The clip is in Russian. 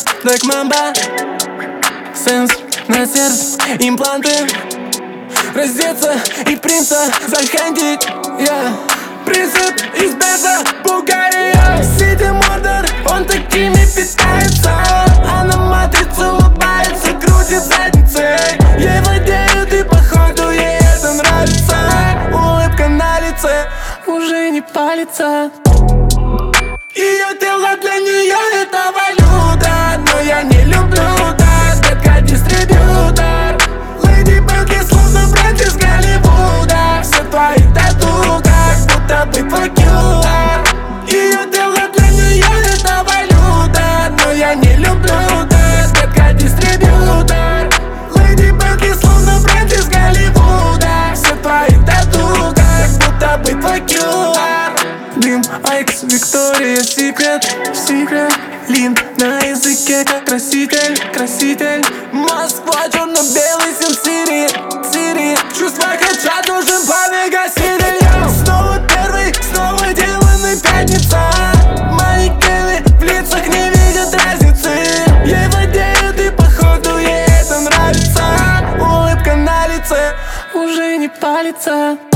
так мамба. Сенс на сердце, импланты. Раздеться и принца захантить, Принцип из бета, Бугария. Сити Мордор, он такими питается. А на матрице улыбается, крутит задницей. Ей владеют и походу ей это нравится. Улыбка на лице уже не палится. Ее тело для нее это валюта, но я не люблю так, детка дистрибьютор. Леди Бенки словно бренд из Голливуда. Все твои тату как будто бы твой QR. Ее тело для нее это валюта, но я не люблю так, детка дистрибьютор. Леди Бенки словно бренд из Голливуда. Все твои тату как будто бы твой QR. Дым, Айкс, Виктория, секрет, Лин на языке как краситель. Москва, черно-белый Син-Сири. Чувства кричат, нужен пламя-гаситель. Снова первый, снова деланный пятница. Манекены в лицах не видят разницы. Ей владеют и походу ей это нравится. Улыбка на лице уже не палится.